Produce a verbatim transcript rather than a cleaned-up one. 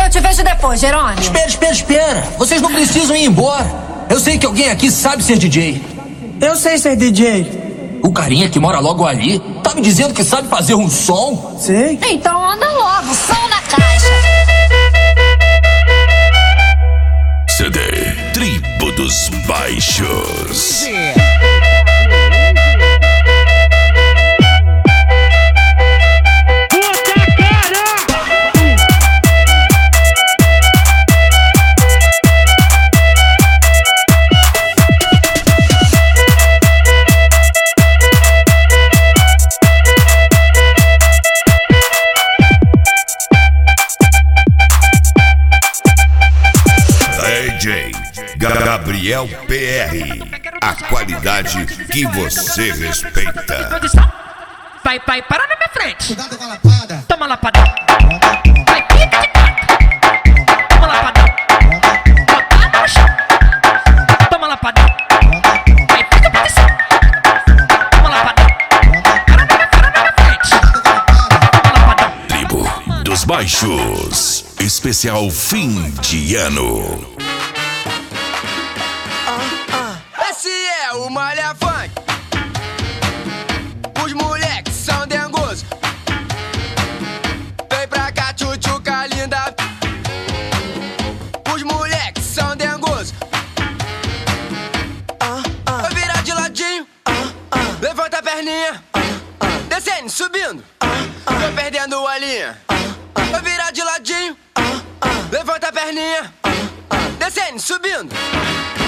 Eu te vejo depois, Jerônimo. Espera, espera, espera. Vocês não precisam ir embora. Eu sei que alguém aqui sabe ser D J. Eu sei ser D J. O carinha que mora logo ali tá me dizendo que sabe fazer um som? Sei. Então anda logo, som na caixa. C D Tribo dos Baixos. Gabriel P R, a qualidade que você respeita. Vai, vai, para na minha frente. Cuidado com a lapada. Toma lapada. Vai, fica de quatro. Toma lapada. Botada no chão. Toma lapada. Vai, fica posição. Toma lapada. Para na minha, para na minha frente. Toma lapada. Tribo dos Baixos, especial fim de ano. Esse é o Malha Funk. Os moleques são dengosos. Vem pra cá, tchutchuca linda. Os moleques são dengosos. Vai virar de ladinho. Levanta a perninha. Descendo, subindo. Tô perdendo a linha. Vai virar de ladinho. Levanta a perninha. Descendo, subindo.